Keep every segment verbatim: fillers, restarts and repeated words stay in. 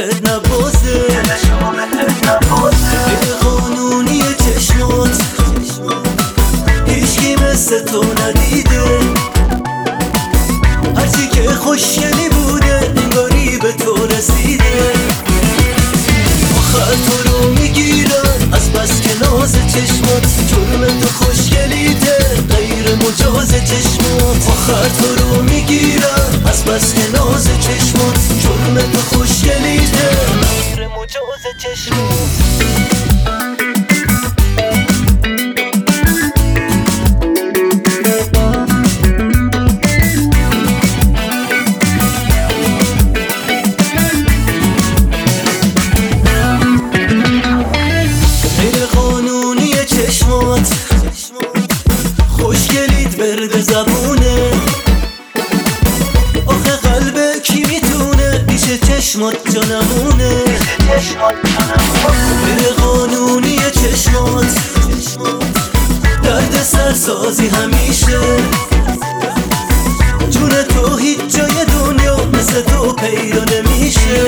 بهت نبازه غیر قانونی چشمات هیچکی مثل تو ندیده هرچی که خوشگلی بوده انگاری به تو رسیده آخر تو رو میگیرن از بس که ناز چشمات جرم تو خوشگلیته غیر مجاز چشمات آخر تو رو میگیرن از بس که ناز چشمات جرم تو خوشگلیته غیر مجاز چشمات خوشگلیت برد زبونه آخه قلب کی میتونه پیش چشمات جانمونه غیر قانونی چشمات درد سرسازی همیشه جون تو هیچ جای دنیا مثل تو پیدا نمیشه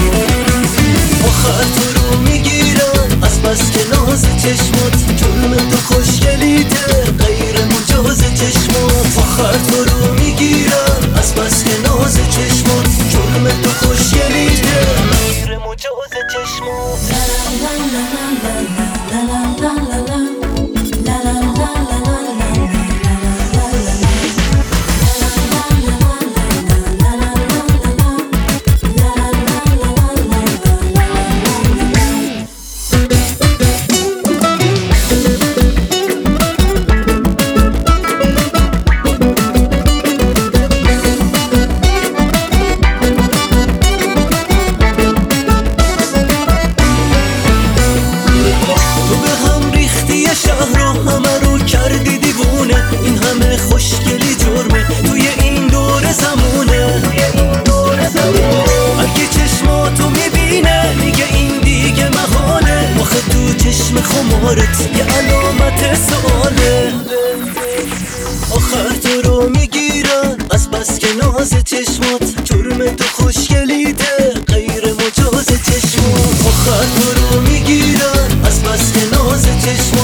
آخر تو رو میگیرن از بس که ناز چشمات جرم تو خوشگلیته غیر مجاز چشمات آخر تو رو میگیرن از بس که ناز چشمات جرم تو خوشگلیته غیر مجاز چشمات همه رو کردی دیوونه این همه خوشگلی جرمه توی این دور زمونه هرکی چشماتو میبینه میگه این دیگه محاله آخه تو چشم خمارت یه علامت سواله آخر تو رو میگیرن از بس که ناز چشمات جرم تو خوشگلیته غیر مجاز چشمات آخر تو رو میگیرن از بس که ناز چشمات